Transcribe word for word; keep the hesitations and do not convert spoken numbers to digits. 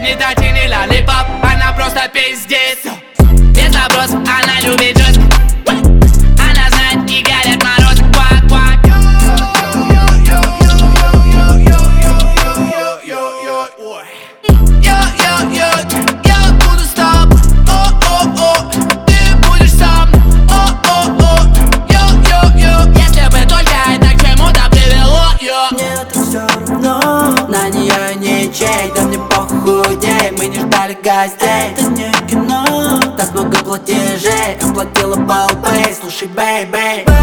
не дать и не лолипоп, она просто пиздец. Без вопросов, она любит жестко. Она знает и горят морозы. Квак-квак. Йо-йо-йо, я буду с тобой. О-о-о, ты будешь сам. О-о-о, йо-йо-йо. Если бы только это к чему-то привело, йо. Мне это все равно, на нее не чей. Да мне похудей, мы не ждали гостей. Это не кино, так много платежей. Оплатила полпей, слушай, бэй-бэй.